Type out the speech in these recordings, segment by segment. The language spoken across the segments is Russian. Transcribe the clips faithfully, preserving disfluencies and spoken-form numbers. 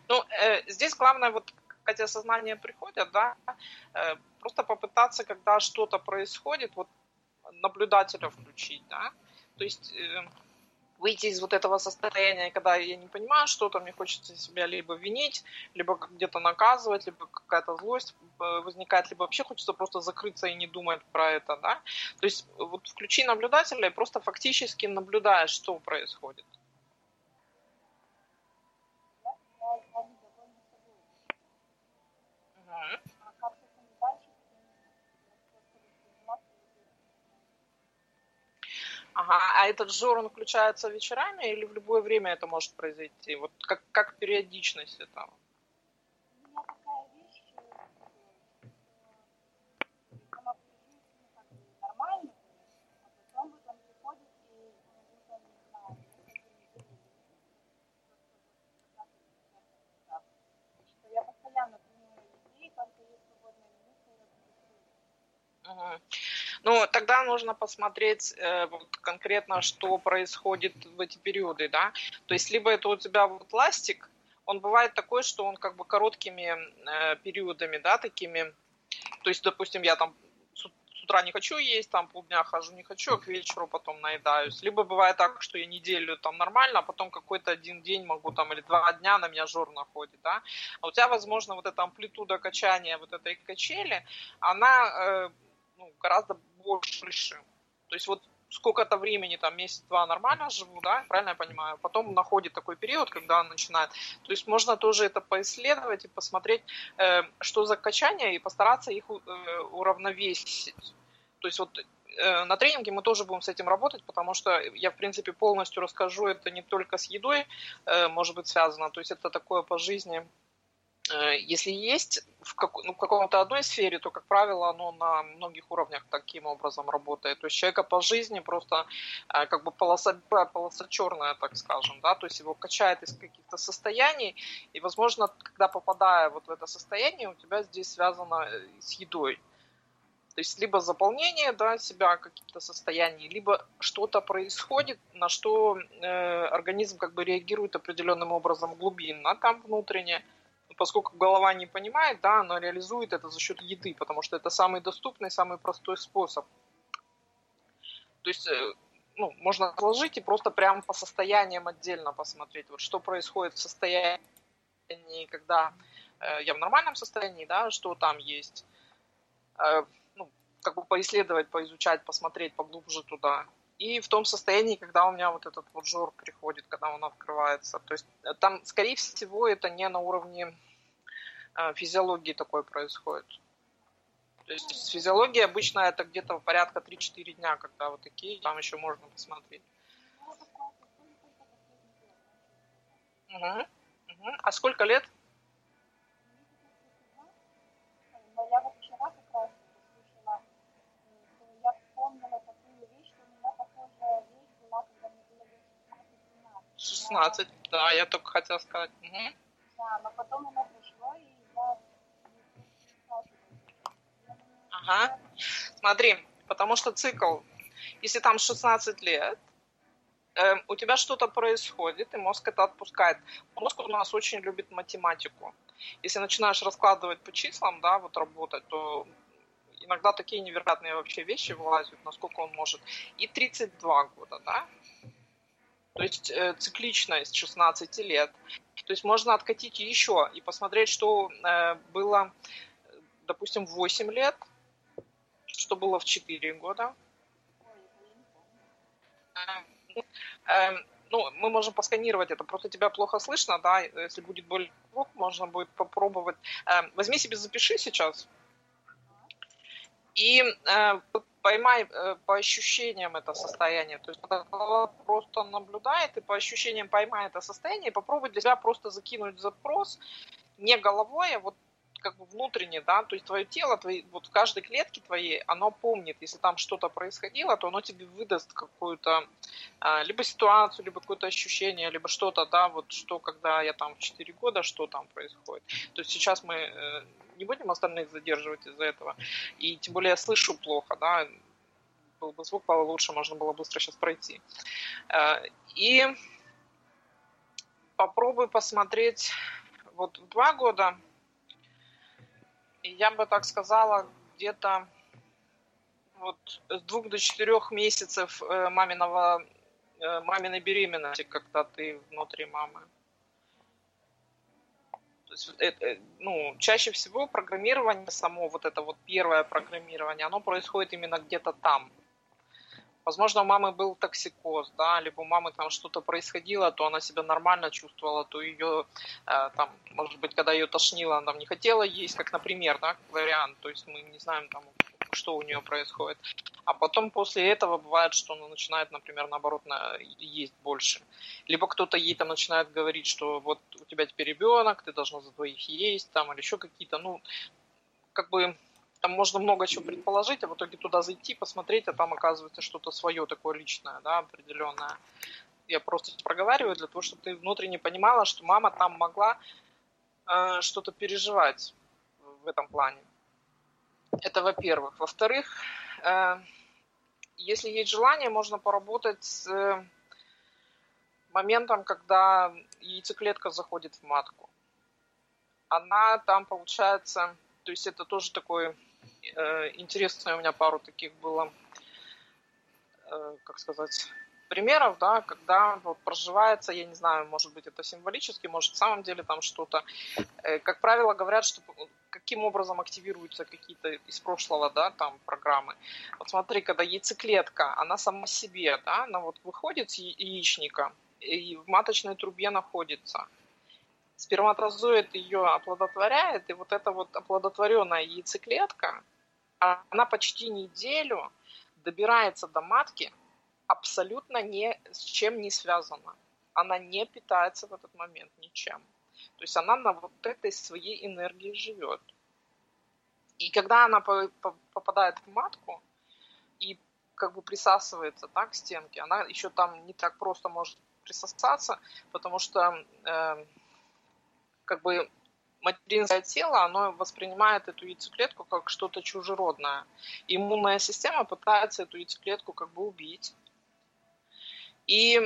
Ну, э, здесь главное, вот, когда осознание приходит, да, э, просто попытаться, когда что-то происходит, вот, наблюдателя включить, да, то есть э, выйти из вот этого состояния, когда я не понимаю что-то, мне хочется себя либо винить, либо где-то наказывать, либо какая-то злость возникает, либо вообще хочется просто закрыться и не думать про это, да. То есть вот включи наблюдателя и просто фактически наблюдаешь, что происходит. Ага, а этот жор, он включается вечерами или в любое время это может произойти? Вот как, как периодичность этого? У меня такая вещь, что она приезжает, ну, как бы нормально, а потом потом приходит и, ну, будто, не знаю, несколько недель или что я постоянно думаю людей, только есть свободная минутка, я буду пить. Угу. Ну, тогда нужно посмотреть э, вот, конкретно, что происходит в эти периоды, да. То есть, либо это у тебя вот ластик, он бывает такой, что он как бы короткими э, периодами, да, такими. То есть, допустим, я там с утра не хочу есть, там полдня хожу не хочу, а к вечеру потом наедаюсь. Либо бывает так, что я неделю там нормально, а потом какой-то один день могу там или два дня на меня жор находит, да. А у тебя, возможно, вот эта амплитуда качания вот этой качели, она э, ну, гораздо больше. То есть вот сколько-то времени, там месяц-два нормально живу, да, правильно я понимаю, потом находит такой период, когда он начинает. То есть можно тоже это поисследовать и посмотреть, э, что за качания, и постараться их э, уравновесить. То есть вот э, на тренинге мы тоже будем с этим работать, потому что я, в принципе, полностью расскажу, это не только с едой э, может быть связано, то есть это такое по жизни. Если есть в, как, ну, в каком-то одной сфере, то, как правило, оно на многих уровнях таким образом работает. То есть человека по жизни просто как бы полоса, полоса черная, так скажем, да, то есть его качает из каких-то состояний, и, возможно, когда попадая вот в это состояние, у тебя здесь связано с едой. То есть либо заполнение, да, себя каких-то состояний, либо что-то происходит, на что э, организм как бы реагирует определенным образом глубинно, там внутренне. Поскольку голова не понимает, да, она реализует это за счет еды, потому что это самый доступный, самый простой способ. То есть, ну, можно отложить и просто прямо по состояниям отдельно посмотреть, вот что происходит в состоянии, когда э, я в нормальном состоянии, да, что там есть. Э, ну, как бы поисследовать, поизучать, посмотреть поглубже туда. И в том состоянии, когда у меня вот этот вот жор приходит, когда он открывается. То есть там, скорее всего, это не на уровне физиологии такое происходит. То есть физиология обычно это где-то порядка три-четыре дня, когда вот такие, там еще можно посмотреть. Угу. Угу. А сколько лет? Я вот вчера как раз слышала, я вспомнила такую вещь, что у меня похожая вещь была, когда мне было лет шестнадцать-семнадцать. шестнадцать, да, я только хотела сказать. Угу. Да, но потом оно пришло, и я... Ага. Смотри, потому что цикл, если там шестнадцать лет, э, у тебя что-то происходит, и мозг это отпускает. Мозг у нас очень любит математику. Если начинаешь раскладывать по числам, да, вот работать, то иногда такие невероятные вообще вещи вылазят, насколько он может. И тридцать два года, да. То есть э, цикличность шестнадцати лет. То есть можно откатить еще и посмотреть, что э, было, допустим, в восемь лет, что было в четыре года. Э, э, ну, мы можем посканировать это, просто тебя плохо слышно, да, если будет более звук, можно будет попробовать. Э, возьми себе, запиши сейчас. И э, поймай э, по ощущениям это состояние. То есть голова просто наблюдает и по ощущениям поймай это состояние и попробуй для себя просто закинуть запрос не головой, а вот как бы внутренне, да, то есть твое тело, твои, вот в каждой клетке твоей, оно помнит, если там что-то происходило, то оно тебе выдаст какую-то э, либо ситуацию, либо какое-то ощущение, либо что-то, да, вот что, когда я там в четыре года, что там происходит. То есть сейчас мы э, не будем остальных задерживать из-за этого. И тем более я слышу плохо, да, был бы звук получше, можно было быстро сейчас пройти. И попробуй посмотреть вот в два года, я бы так сказала, где-то вот с двух до четырех месяцев э, маминого, э, маминой беременности, когда ты внутри мамы. То есть, это, ну, чаще всего программирование само, вот это вот первое программирование, оно происходит именно где-то там. Возможно, у мамы был токсикоз, да, либо у мамы там что-то происходило, то она себя нормально чувствовала, то ее, э, там, может быть, когда ее тошнило, она там не хотела есть, как, например, да, вариант, то есть мы не знаем, там, что у нее происходит. А потом после этого бывает, что она начинает, например, наоборот, есть больше. Либо кто-то ей там начинает говорить, что вот у тебя теперь ребенок, ты должна за двоих есть, там, или еще какие-то, ну, как бы... Там можно много чего предположить, а в итоге туда зайти, посмотреть, а там оказывается что-то свое такое личное, да, определенное. Я просто проговариваю для того, чтобы ты внутренне понимала, что мама там могла э, что-то переживать в этом плане. Это во-первых. Во-вторых, э, если есть желание, можно поработать с э, моментом, когда яйцеклетка заходит в матку. Она там, получается, то есть это тоже такой... Интересно, у меня пару таких было, как сказать, примеров, да, когда вот проживается, я не знаю, может быть, это символически, может, в самом деле там что-то. Как правило, говорят, что каким образом активируются какие-то из прошлого, да, там программы. Вот смотри, когда яйцеклетка, она сама себе, да, она вот выходит с яичника и в маточной трубе находится. Сперматозоид ее оплодотворяет, и вот эта вот оплодотворенная яйцеклетка, она почти неделю добирается до матки, абсолютно ни с чем не связана. Она не питается в этот момент ничем. То есть она на вот этой своей энергии живет. И когда она попадает в матку и как бы присасывается, так, к стенке, она еще там не так просто может присосаться, потому что э, как бы материнское тело, оно воспринимает эту яйцеклетку как что-то чужеродное. Иммунная система пытается эту яйцеклетку как бы убить. И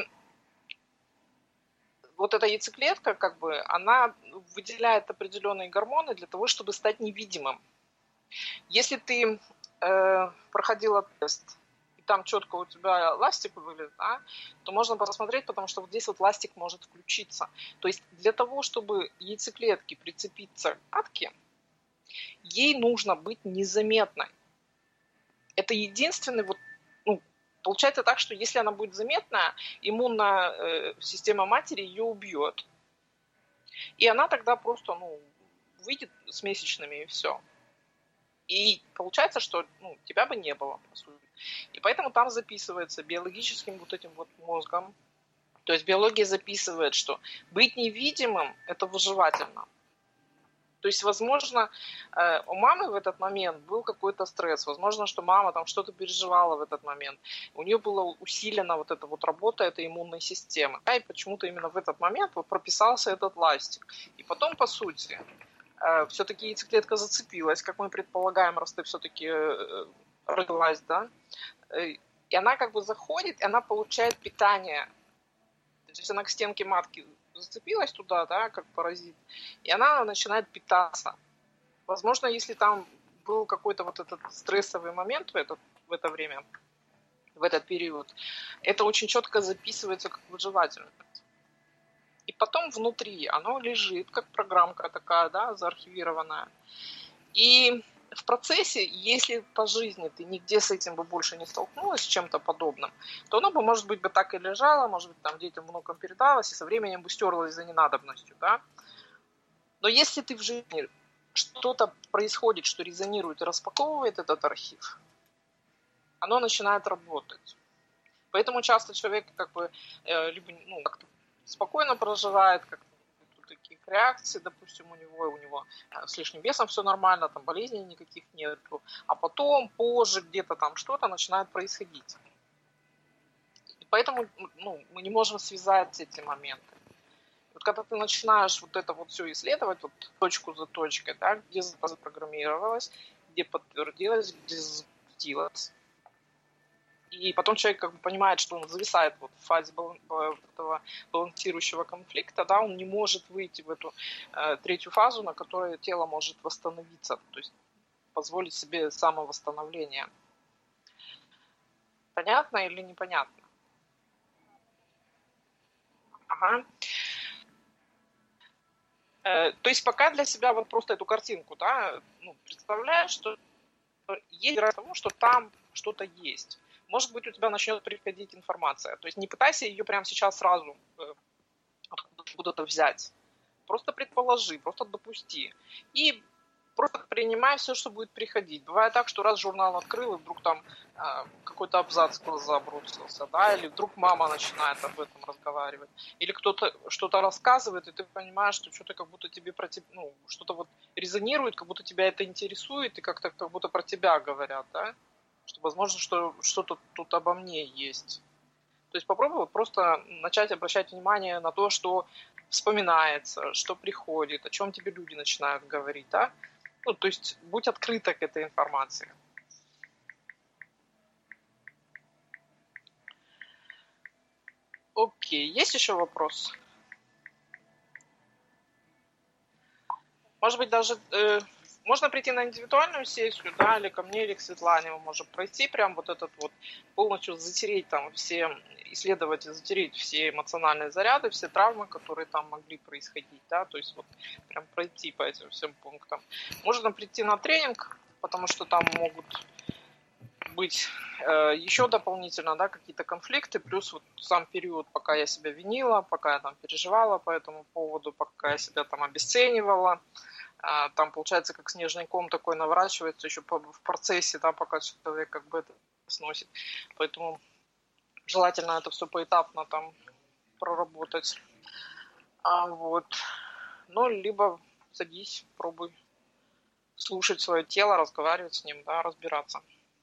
вот эта яйцеклетка, как бы, она выделяет определенные гормоны для того, чтобы стать невидимым. Если ты э, проходила тест, и там четко у тебя ластик выглядит, да, то можно посмотреть, потому что вот здесь вот ластик может включиться. То есть для того, чтобы яйцеклетке прицепиться к матке, ей нужно быть незаметной. Это единственный вот, ну, получается так, что если она будет заметная, иммунная э, система матери ее убьет. И она тогда просто, ну, выйдет с месячными и все. И получается, что, ну, тебя бы не было, по сути. И поэтому там записывается биологическим вот этим вот мозгом. То есть биология записывает, что быть невидимым – это выживательно. То есть, возможно, у мамы в этот момент был какой-то стресс. Возможно, что мама там что-то переживала в этот момент. У нее была усилена вот эта вот работа этой иммунной системы. И почему-то именно в этот момент вот прописался этот ластик. И потом, по сути, все-таки яйцеклетка зацепилась, как мы предполагаем, раз ты все-таки родилась, да. И она как бы заходит, и она получает питание. То есть она к стенке матки зацепилась туда, да, как паразит, и она начинает питаться. Возможно, если там был какой-то вот этот стрессовый момент в это, в это время, в этот период, это очень четко записывается как выживательность. И потом внутри оно лежит, как программка такая, да, заархивированная. И в процессе, если по жизни ты нигде с этим бы больше не столкнулась, с чем-то подобным, то оно бы, может быть, бы так и лежало, может быть, там детям внукам передалось, и со временем бы стерлось за ненадобностью, да. Но если ты в жизни что-то происходит, что резонирует и распаковывает этот архив, оно начинает работать. Поэтому часто человек как бы либо, ну, как-то спокойно проживает, как-то таких реакций, допустим, у него, у него с лишним весом все нормально, там болезней никаких нет, а потом, позже, где-то там что-то начинает происходить. И поэтому, ну, мы не можем связать эти моменты. Вот когда ты начинаешь вот это вот все исследовать, вот точку за точкой, да, где запрограммировалось, где подтвердилось, где запустилось, И потом человек как бы понимает, что он зависает вот в фазе балан- ба- этого балансирующего конфликта, да, он не может выйти в эту э, третью фазу, на которой тело может восстановиться, то есть позволить себе самовосстановление. Понятно или непонятно? Ага. Э, то есть пока для себя вот просто эту картинку, да, ну, представляешь, что есть вероятность того, что там что-то есть. Может быть, у тебя начнет приходить информация. То есть не пытайся ее прямо сейчас сразу э, откуда-то взять. Просто предположи, просто допусти. И просто принимай все, что будет приходить. Бывает так, что раз журнал открыл, и вдруг там э, какой-то абзац в глаза бросился, да, или вдруг мама начинает об этом разговаривать, или кто-то что-то рассказывает, и ты понимаешь, что что-то как будто тебе про тебя, ну, что-то вот резонирует, как будто тебя это интересует, и как-то как будто про тебя говорят, да, что возможно, что что-то тут обо мне есть. То есть попробуй вот просто начать обращать внимание на то, что вспоминается, что приходит, о чем тебе люди начинают говорить, да. Ну, то есть будь открыта к этой информации. Окей, есть еще вопрос? Может быть, даже э, можно прийти на индивидуальную сессию, да, или ко мне, или к Светлане мы можем пройти прям вот этот вот, полностью затереть там все, исследовать и затереть все эмоциональные заряды, все травмы, которые там могли происходить, да, то есть вот прям пройти по этим всем пунктам. Можно прийти на тренинг, потому что там могут быть э, еще дополнительно, да, какие-то конфликты, плюс вот сам период, пока я себя винила, пока я там переживала по этому поводу, пока я себя там обесценивала, э, там получается как снежный ком такой наворачивается еще по, в процессе, да, пока человек как бы это сносит, поэтому желательно это все поэтапно там проработать, а вот, ну, либо садись, пробуй слушать свое тело, разговаривать с ним, да, разбираться.